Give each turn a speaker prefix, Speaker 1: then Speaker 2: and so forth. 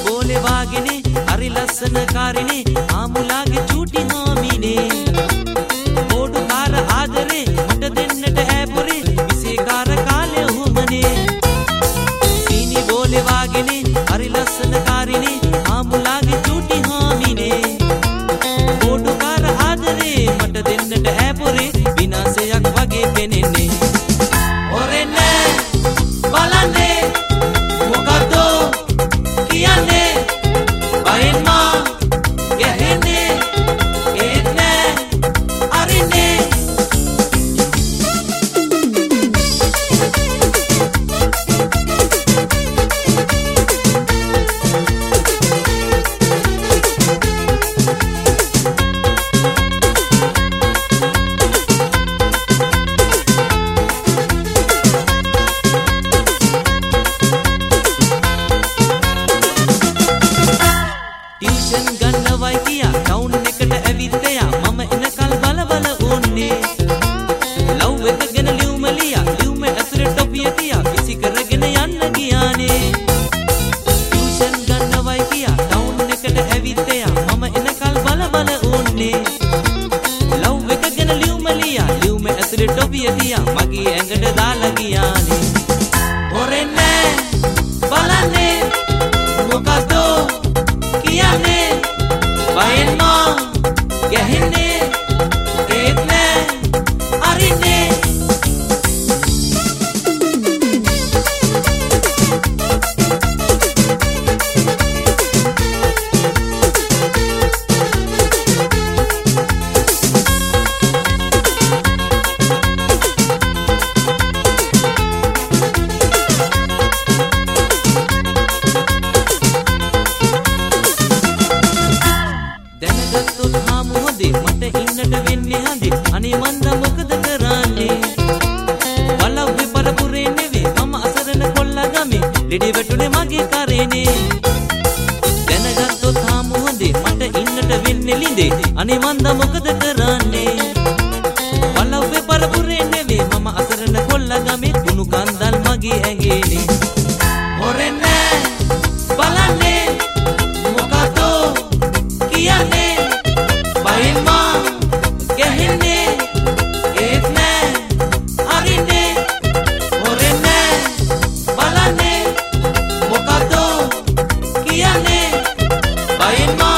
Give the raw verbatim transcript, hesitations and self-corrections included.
Speaker 1: බෝලේ වාගෙනේ හරි ලස්සන කාරිනේ ආමුලාගේ චූටි හාමිනේ ඕඩුකාර ආදරේ මට දෙන්නට ඈපොරේ විසේකාර කාලේ උමනේ සීනි බෝලේ වාගෙනේ හරි ලස්සන කාරිනේ ආමුලාගේ චූටි හාමිනේ ඕඩුකාර ආදරේ මට දෙන්නට ඈපොරේ විනාශයක් වගේ පෙනෙන්නේ ඔරෙන්නේ බලන්නේ මොකද කියන්නේ බයෙන් මා ගැහෙන්නේ ඒත් නෑ අරින්නේ ටියුෂන් ගන්නවයි කියා ටවුන් එකට ඇවිත් එයා මම එනකල් බල බල ඕන්නේ ලව් එක ගැන ලියුම ලියා ලියුම ඇතුලේ ටොපිය තියා විසි කරගෙන යන්න ගියානේ ටියුෂන් ගන්නවයි කියා ටවුන් එකට ඇවිත් එයා මම එනකල් බල බල ඕන්නේ ලව් එක ගැන ලියුම ලියා ලියුම ඇතුලේ ටොපිය තියා මගේ ඇඟට දාලා ගියානේ හොරෙන්නේ බලන්නේ මොකද කියන්නේ බයෙන් මා ගැහෙන්නේ ඒත් නෑ අරින්නේ දැනගත්තොත් හාමු හොදේ මට ඉන්නට වෙන්නේ හඳේ අනේ මන්ද මොකද කරන්නේ බලව්වේ පරපුරේ නෙවේ මම අසරණ කොල්ලා ගමේ ලෙඩේ වැටුනේ මගේ කරේනේ දැනගත්තොත් හාමු හොදේ මට ඉන්නට වෙන්නේ ලිඳේ අනේ මන්ද මොකද කරන්නේ බලව්වේ පරපුරේ නෙවේ මම අසරණ කොල්ලා ගමේ කුණු කන්දල් මගේ ඇඟේනේ හොරෙන්නේ බලන්නේ මොකද කියන්නේ බයෙන් මා ගැහෙන්නේ ඒත් නෑ අරින්නේ හොරෙන්නේ බලන්නේ මොකද කියන්නේ බයෙන් මා